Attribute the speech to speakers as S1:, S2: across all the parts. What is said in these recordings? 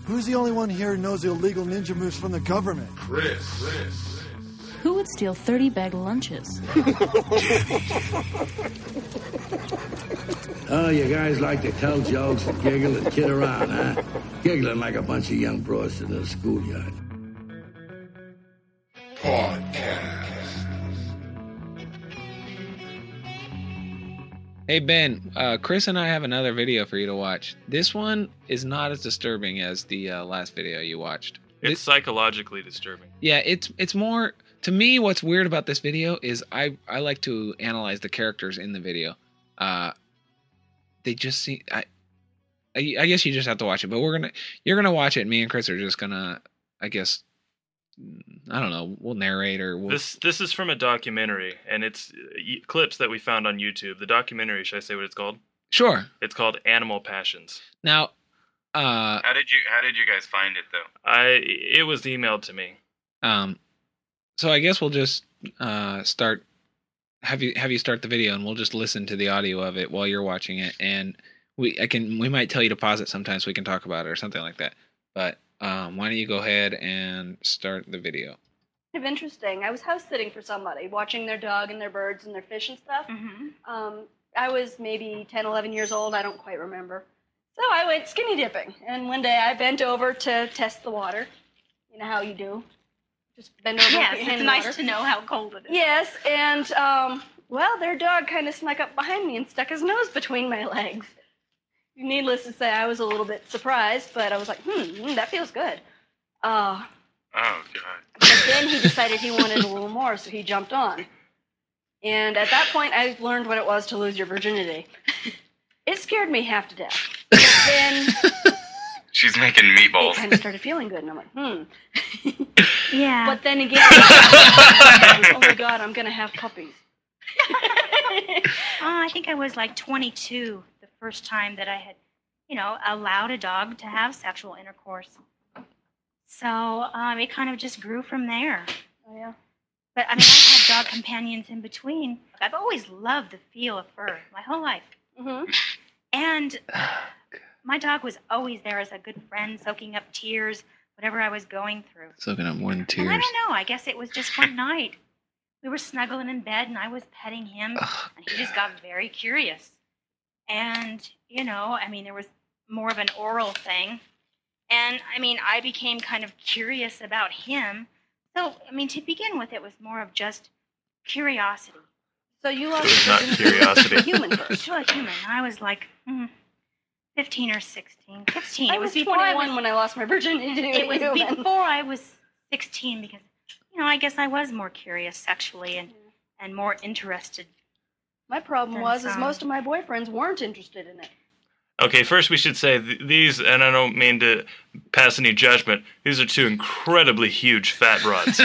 S1: Who's the only one here who knows the illegal ninja moves from the government?
S2: Chris.
S3: Who would steal 30 bag lunches?
S4: Oh, you guys like to tell jokes and giggle and kid around, huh? Giggling like a bunch of young bros in the schoolyard.
S2: Podcast.
S5: Hey Ben, Chris and I have another video for you to watch. This one is not as disturbing as the last video you watched.
S6: It's psychologically disturbing.
S5: Yeah, it's more, to me, what's weird about this video is I like to analyze the characters in the video. They just seem, I guess you just have to watch it, but you're gonna watch it, and me and Chris are just gonna, I guess, I don't know, we'll narrate or we'll...
S6: This is from a documentary, and it's clips that we found on YouTube. The documentary, should I say what it's called?
S5: Sure.
S6: It's called Animal Passions.
S5: Now,
S7: how did you guys find it though?
S6: It was emailed to me.
S5: So I guess we'll just start. Have you start the video, and we'll just listen to the audio of it while you're watching it, and we might tell you to pause it sometimes so we can talk about it or something like that. But why don't you go ahead and start the video?
S8: Kind of interesting. I was house sitting for somebody, watching their dog and their birds and their fish and stuff.
S3: Mm-hmm.
S8: I was maybe 10, 11 years old. I don't quite remember. So I went skinny dipping, and one day I bent over to test the water. You know how you do. Just bend over
S3: Yes,
S8: behind
S3: it's
S8: the
S3: nice
S8: water.
S3: to know how cold it is.
S8: Yes, and, well, their dog kind of snuck up behind me and stuck his nose between my legs. Needless to say, I was a little bit surprised, but I was like, that feels good.
S7: Oh, God.
S8: But then he decided he wanted a little more, so he jumped on. And at that point, I learned what it was to lose your virginity. It scared me half to death. But then
S7: She's making
S8: it
S7: meatballs.
S8: kind of started feeling good, and I'm like,
S3: Yeah.
S8: But then again, oh my God, I'm going to have puppies.
S3: I think I was like 22 the first time that I had, allowed a dog to have sexual intercourse. So it kind of just grew from there.
S8: Oh, yeah.
S3: But I mean, I've had dog companions in between. I've always loved the feel of fur my whole life.
S8: Mm-hmm.
S3: And my dog was always there as a good friend, soaking up tears, whatever I was going through.
S5: Soaking up more than
S3: And
S5: tears.
S3: I don't know, I guess it was just one night. We were snuggling in bed, and I was petting him, and he just got very curious. And, there was more of an oral thing. And, I became kind of curious about him. So, to begin with, it was more of just curiosity.
S8: So you lost
S6: It's not curiosity.
S8: human first.
S3: To a human. I was like 15 or 16. 16.
S8: I
S3: It
S8: was
S3: before
S8: 21 when I lost my virginity to
S3: It was
S8: a human.
S3: before I was 16 because, I guess I was more curious sexually and more interested.
S8: My problem
S3: Then
S8: was
S3: some.
S8: most of my boyfriends weren't interested in it.
S6: Okay, first we should say these, and I don't mean to pass any judgment, these are two incredibly huge fat broads.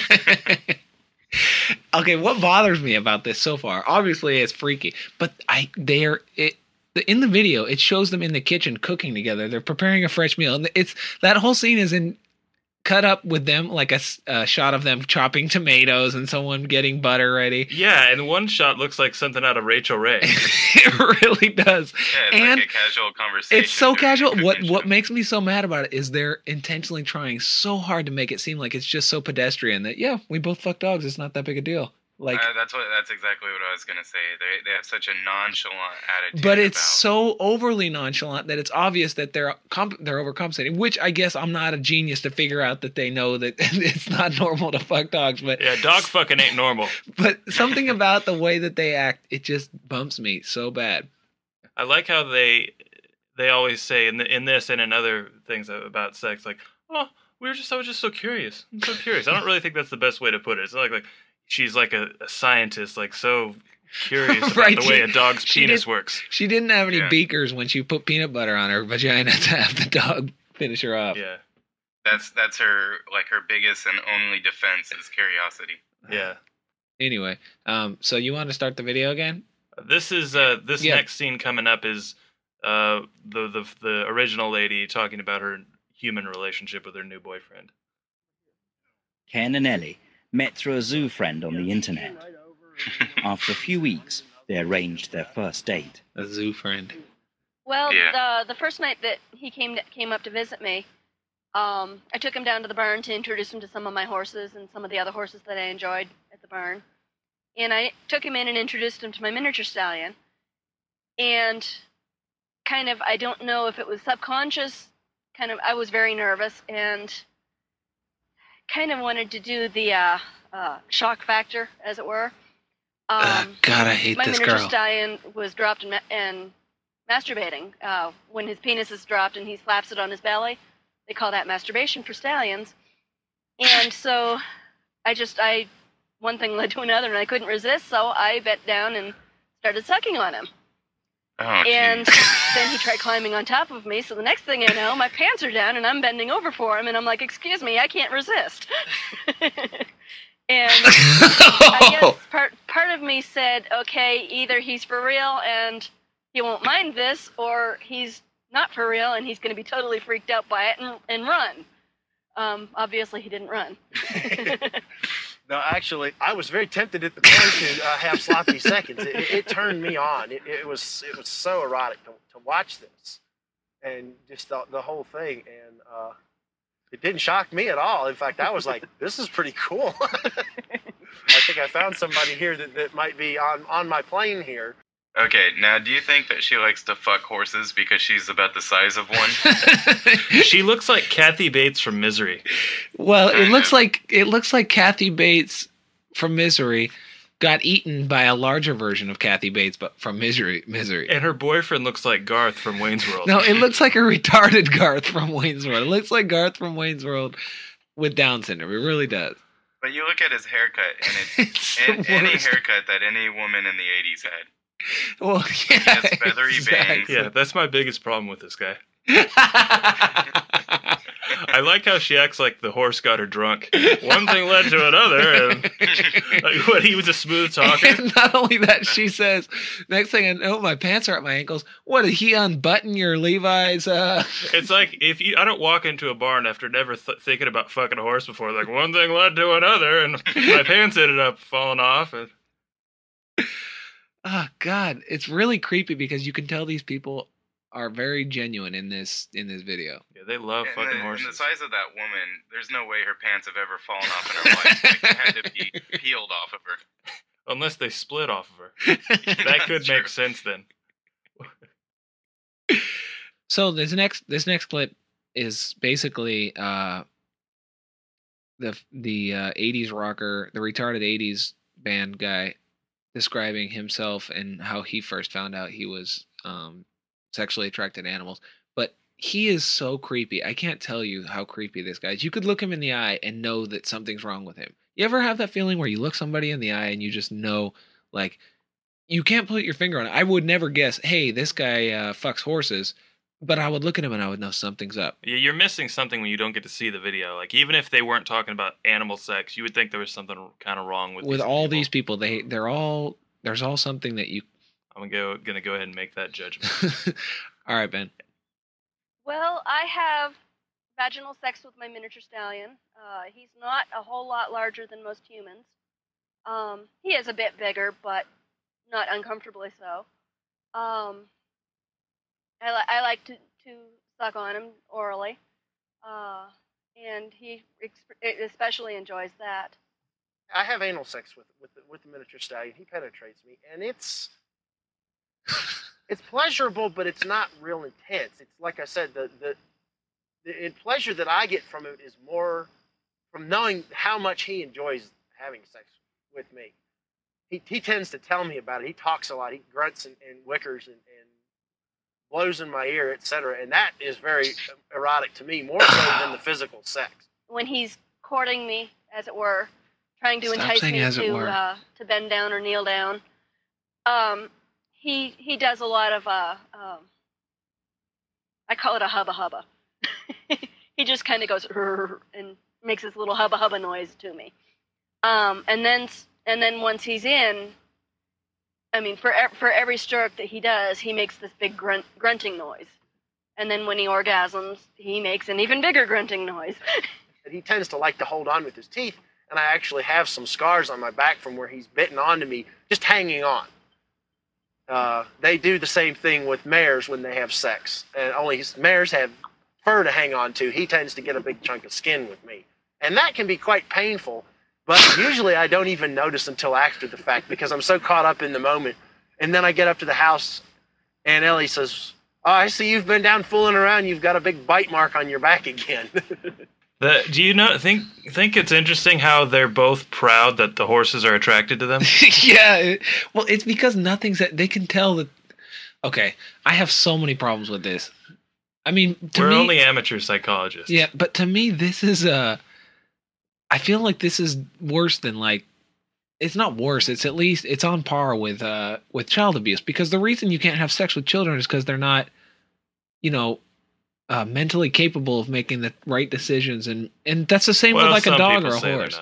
S5: Okay, what bothers me about this so far? Obviously, it's freaky, but in the video, it shows them in the kitchen cooking together. They're preparing a fresh meal, and it's that whole scene is cut up with them, like a shot of them chopping tomatoes and someone getting butter ready.
S6: Yeah, and one shot looks like something out of Rachel Ray.
S5: It really does.
S7: Yeah, it's
S5: And
S7: like a casual conversation.
S5: it's so
S7: during
S5: casual.
S7: the
S5: What
S7: cooking show.
S5: makes me so mad about it is they're intentionally trying so hard to make it seem like it's just so pedestrian that, yeah, we both fuck dogs. It's not that big a deal. Like,
S7: That's exactly what I was gonna say. They have such a nonchalant attitude.
S5: but it's
S7: about-
S5: so overly nonchalant that it's obvious that they're overcompensating. Which I guess I'm not a genius to figure out that they know that it's not normal to fuck dogs. But
S6: Yeah, dog fucking ain't normal.
S5: but something about the way that they act, it just bumps me so bad.
S6: I like how they always say in this and in other things about sex, like, oh, I was just so curious. I'm so curious. I don't really think that's the best way to put it. It's like she's like a scientist, like so curious about
S5: Right,
S6: the way a dog's penis works.
S5: She didn't have any
S7: Yeah.
S5: beakers when she put peanut butter on her vagina to have the dog finish her off.
S6: Yeah,
S7: That's her biggest and only defense is curiosity.
S6: yeah.
S5: Anyway, so you want to start the video again?
S6: This is this
S5: Yeah.
S6: next scene coming up is the original lady talking about her human relationship with her new boyfriend.
S9: Ken and Ellie met through a zoo friend on the internet. After a few weeks, they arranged their first date.
S5: A zoo friend.
S8: Well,
S7: Yeah.
S8: the first night that he came up to visit me, I took him down to the barn to introduce him to some of my horses and some of the other horses that I enjoyed at the barn. And I took him in and introduced him to my miniature stallion. And kind of, I don't know if it was subconscious, I was very nervous and kind of wanted to do the shock factor, as it were.
S5: God, I hate
S8: my
S5: this
S8: miniature
S5: girl.
S8: stallion was dropped and masturbating. When his penis is dropped and he slaps it on his belly, they call that masturbation for stallions. And so one thing led to another, and I couldn't resist, so I bent down and started sucking on him.
S7: Oh,
S8: And
S7: geez.
S8: then he tried climbing on top of me, so the next thing I know, my pants are down, and I'm bending over for him, and I'm like, excuse me, I can't resist. And I guess part of me said, okay, either he's for real and he won't mind this, or he's not for real and he's going to be totally freaked out by it and run. Obviously, he didn't run.
S2: No, actually, I was very tempted at the point to have sloppy seconds. It turned me on. It was so erotic to watch this, and just the whole thing. And it didn't shock me at all. In fact, I was like, "This is pretty cool." I think I found somebody here that might be on my plane here.
S7: Okay, now do you think that she likes to fuck horses because she's about the size of one?
S6: She looks like Kathy Bates from Misery.
S5: Well, it looks like Kathy Bates from Misery got eaten by a larger version of Kathy Bates, but from Misery.
S6: And her boyfriend looks like Garth from Wayne's World.
S5: No, it looks like a retarded Garth from Wayne's World. It looks like Garth from Wayne's World with Down syndrome. It really does.
S7: But you look at his haircut, and
S5: It's
S7: it's
S5: the
S7: any
S5: worst.
S7: haircut that any woman in the 80s had.
S5: Well,
S7: He
S5: yeah,
S7: has feathery bangs.
S6: Yeah, that's my biggest problem with this guy. I like how she acts like the horse got her drunk. One thing led to another, and like, what, he was a smooth talker?
S5: And not only that, she says, next thing I know, my pants are at my ankles. What, did he unbutton your Levi's?
S6: It's like, I don't walk into a barn after never thinking about fucking a horse before. Like, one thing led to another, and my pants ended up falling off. And
S5: Oh, God. It's really creepy because you can tell these people are very genuine in this video.
S6: yeah, they love fucking
S7: And the
S6: horses.
S7: size of that woman, there's no way her pants have ever fallen off in her life. Like, they had to be peeled off of her.
S6: Unless they split off of her. That could
S7: True.
S6: make sense then.
S5: So this next clip is basically the 80s rocker, the retarded 80s band guy describing himself and how he first found out he was sexually attracted to animals. But he is so creepy. I can't tell you how creepy this guy is. You could look him in the eye and know that something's wrong with him. You ever have that feeling where you look somebody in the eye and you just know, like, you can't put your finger on it? I would never guess, hey, this guy fucks horses. But I would look at him and I would know something's up.
S6: Yeah, you're missing something when you don't get to see the video. Like, even if they weren't talking about animal sex, you would think there was something kind of wrong with
S5: These people. There's all something that you.
S6: I'm gonna go ahead and make that judgment.
S5: All right, Ben.
S8: Well, I have vaginal sex with my miniature stallion. He's not a whole lot larger than most humans. He is a bit bigger, but not uncomfortably so. I like to suck on him orally, and he especially enjoys that.
S2: I have anal sex with the miniature stallion. He penetrates me, and it's pleasurable, but it's not real intense. It's like I said, the pleasure that I get from it is more from knowing how much he enjoys having sex with me. He tends to tell me about it. He talks a lot. He grunts and wickers and blows in my ear, etc. And that is very erotic to me, more so than the physical sex.
S8: When he's courting me, as it were, trying to
S5: Stop
S8: entice
S5: saying
S8: me
S5: as it were.
S8: to bend down or kneel down, he does a lot of I call it a hubba hubba. He just kind of goes and makes this little hubba hubba noise to me, and then once he's in, I mean, for every stroke that he does, he makes this big grunting noise. And then when he orgasms, he makes an even bigger grunting noise.
S2: And he tends to like to hold on with his teeth, and I actually have some scars on my back from where he's bitten onto me, just hanging on. They do the same thing with mares when they have sex, and only mares have fur to hang on to, he tends to get a big chunk of skin with me. And that can be quite painful, but usually I don't even notice until after the fact because I'm so caught up in the moment. And then I get up to the house and Ellie says, "Oh, I see you've been down fooling around. You've got a big bite mark on your back again."
S6: Do you think it's interesting how they're both proud that the horses are attracted to them?
S5: Yeah. Well, it's because they can tell that. Okay, I have so many problems with this. I mean,
S6: we're only amateur psychologists.
S5: Yeah, but to me, this is I feel like this is worse than like. It's not worse. It's at least it's on par with child abuse because the reason you can't have sex with children is because they're not, mentally capable of making the right decisions, and that's the same with like a dog or a horse.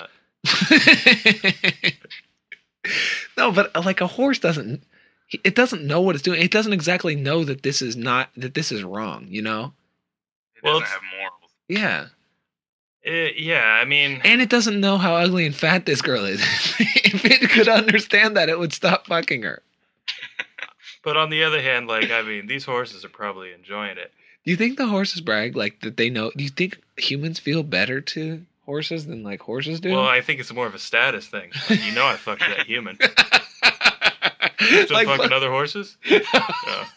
S5: No, but like a horse doesn't know what it's doing. It doesn't exactly know that this is wrong.
S7: It doesn't have morals.
S5: Yeah.
S6: Yeah, I mean,
S5: and it doesn't know how ugly and fat this girl is. If it could understand that, it would stop fucking her.
S6: But on the other hand, like, I mean, these horses are probably enjoying it.
S5: Do you think the horses brag like that they know? Do you think humans feel better to horses than like horses do?
S6: Well, I think it's more of a status thing. Like, I fucked that human. Still like, fucking other horses? Oh.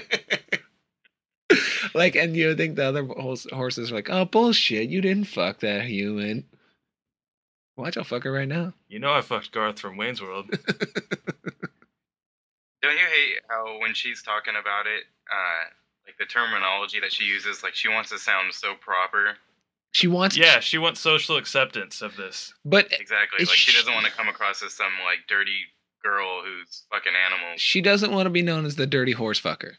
S5: Like, and you think the other horses are like, "Oh, bullshit, you didn't fuck that human." Watch, I'll fuck her right now.
S6: I fucked Garth from Wayne's World.
S7: Don't you hate how when she's talking about it, like the terminology that she uses, like she wants to sound so proper?
S5: She wants
S6: social acceptance of this.
S5: But
S7: exactly, like she doesn't want to come across as some like dirty girl who's fucking animals.
S5: She doesn't want to be known as the dirty horse fucker.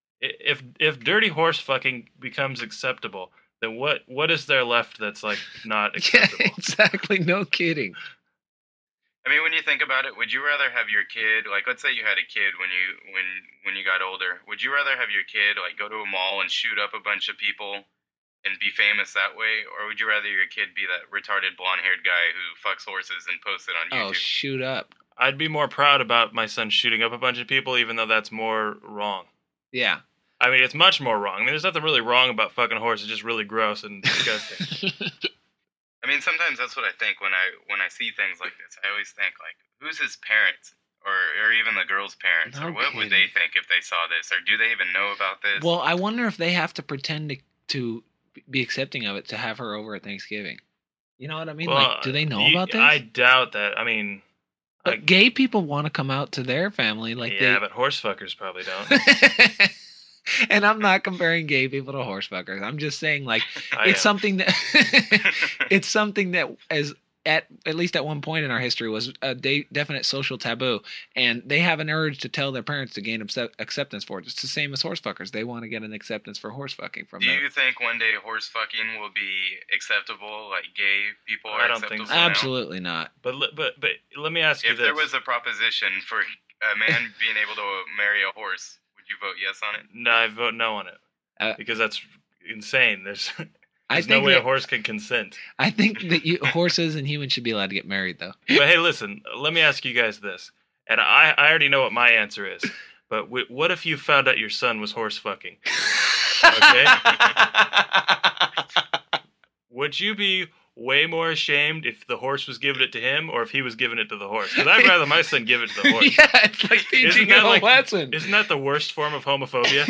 S6: If dirty horse fucking becomes acceptable, then what is there left that's like not acceptable?
S5: Yeah, exactly. No kidding.
S7: I mean, when you think about it, would you rather have your kid, like, let's say you had a kid when you got older, would you rather have your kid like go to a mall and shoot up a bunch of people and be famous that way, or would you rather your kid be that retarded blonde-haired guy who fucks horses and posts it on YouTube?
S5: Oh, shoot up!
S6: I'd be more proud about my son shooting up a bunch of people, even though that's more wrong.
S5: Yeah.
S6: I mean, it's much more wrong. I mean, there's nothing really wrong about fucking a horse. It's just really gross and disgusting.
S7: I mean, sometimes that's what I think when I see things like this. I always think, like, who's his parents? Or even the girl's parents? Or what would they think if they saw this? Or do they even know about this?
S5: Well, I wonder if they have to pretend to be accepting of it to have her over at Thanksgiving. You know what I mean?
S6: Well,
S5: like, do they know about this?
S6: I doubt that. I mean...
S5: But gay people want to come out to their family.
S6: But horse fuckers probably don't.
S5: And I'm not comparing gay people to horse fuckers. I'm just saying, like, something that it's something that is at least at one point in our history was a definite social taboo, and they have an urge to tell their parents to gain acceptance for it. It's the same as horse fuckers. They want to get an acceptance for horse fucking from them.
S7: Do you think one day horse fucking will be acceptable, like gay people are acceptable? I don't think so.
S5: Absolutely not.
S6: But let me ask you this.
S7: If there was a proposition for a man being able to marry a horse, would you vote yes on it?
S6: No, I vote no on it. Because that's insane. There's no way a horse can consent.
S5: I think that horses and humans should be allowed to get married, though.
S6: But hey, listen, let me ask you guys this. And I already know what my answer is. But what if you found out your son was horse fucking? Okay? Would you be way more ashamed if the horse was giving it to him or if he was giving it to the horse? Because I'd rather my son give it to the horse.
S5: Yeah, it's like teaching him a lesson.
S6: Isn't that the worst form of homophobia?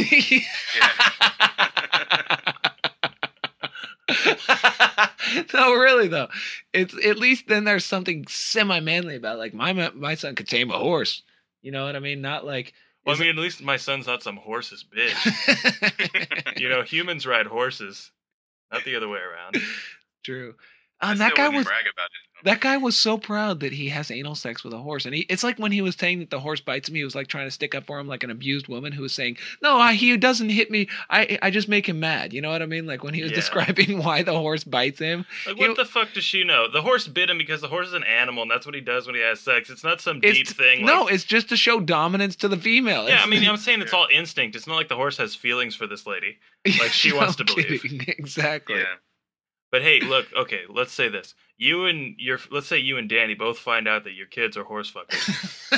S5: No, really though. It's at least then there's something semi-manly about it. Like my son could tame a horse. You know what I mean? Not like.
S6: Well, I mean, at least my son's not some horse's bitch. Humans ride horses, not the other way around.
S5: True.
S7: That guy was brag about it.
S5: That guy was so proud that he has anal sex with a horse, and it's like when he was saying that the horse bites him, he was like trying to stick up for him, like an abused woman who was saying, "No, he doesn't hit me. I just make him mad." You know what I mean? Like when he was describing why the horse bites him.
S6: Like what the fuck does she know? The horse bit him because the horse is an animal, and that's what he does when he has sex. It's not some deep thing.
S5: No, it's just to show dominance to the female.
S6: Yeah, I mean, I'm saying it's all instinct. It's not like the horse has feelings for this lady, like she wants to believe.
S5: Exactly.
S6: Yeah. But hey, look, okay, let's say this. Let's say you and Danny both find out that your kids are horse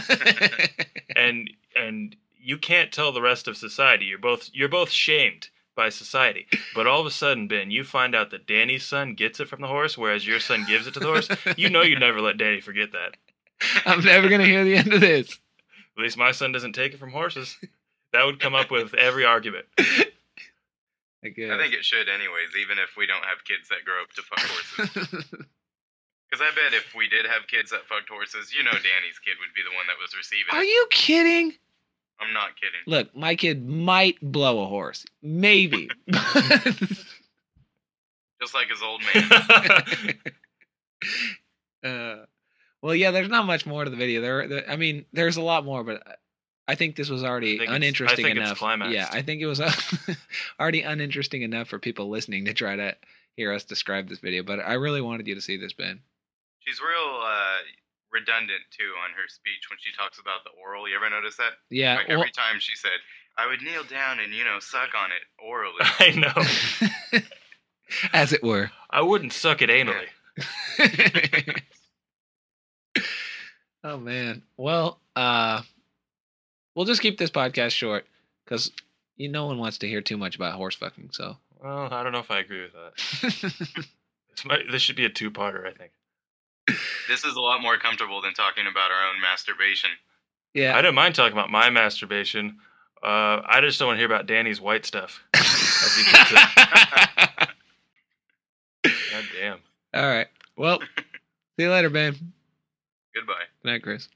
S6: fuckers. and you can't tell the rest of society. You're both shamed by society. But all of a sudden, Ben, you find out that Danny's son gets it from the horse, whereas your son gives it to the horse. You know you'd never let Danny forget that.
S5: I'm never going to hear the end of this.
S6: At least my son doesn't take it from horses. That would come up with every argument.
S5: I guess.
S7: I think it should anyways, even if we don't have kids that grow up to fuck horses. Because I bet if we did have kids that fucked horses, you know Danny's kid would be the one that was receiving
S5: Are
S7: it.
S5: you kidding?
S7: I'm not kidding.
S5: Look, my kid might blow a horse. Maybe.
S7: Just like his old man.
S5: Well, yeah, there's not much more to the video. I mean, there's a lot more, but I think this was already uninteresting enough.
S6: It's climaxed.
S5: Yeah, I think it was already uninteresting enough for people listening to try to hear us describe this video. But I really wanted you to see this, Ben.
S7: She's real redundant, too, on her speech when she talks about the oral. You ever notice that?
S5: Yeah.
S7: Like every time she said, I would kneel down and, suck on it orally.
S6: I know.
S5: As it were.
S6: I wouldn't suck it anally.
S5: Oh, man. Well, we'll just keep this podcast short because no one wants to hear too much about horse fucking. So,
S6: well, I don't know if I agree with that. This should be a two-parter, I think.
S7: This is a lot more comfortable than talking about our own masturbation.
S5: Yeah,
S6: I don't mind talking about my masturbation. I just don't want to hear about Danny's white stuff. As he puts it. God damn.
S5: All right. Well, see you later, Ben.
S7: Goodbye.
S5: Good night, Chris.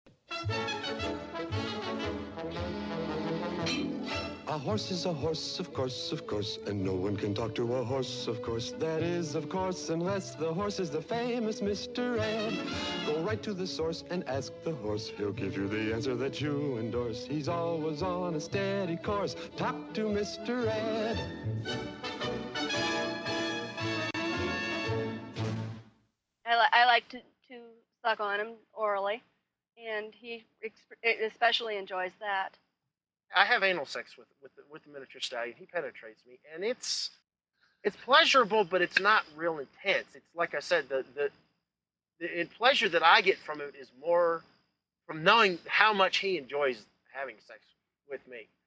S10: A horse is a horse, of course, and no one can talk to a horse, of course. That is, of course, unless the horse is the famous Mr. Ed. Go right to the source and ask the horse. He'll give you the answer that you endorse. He's always on a steady course. Talk to Mr. Ed.
S8: I like to suck on him orally, and he especially enjoys that.
S2: I have anal sex with the miniature stallion. He penetrates me, and it's pleasurable, but it's not real intense. It's like I said, the pleasure that I get from it is more from knowing how much he enjoys having sex with me.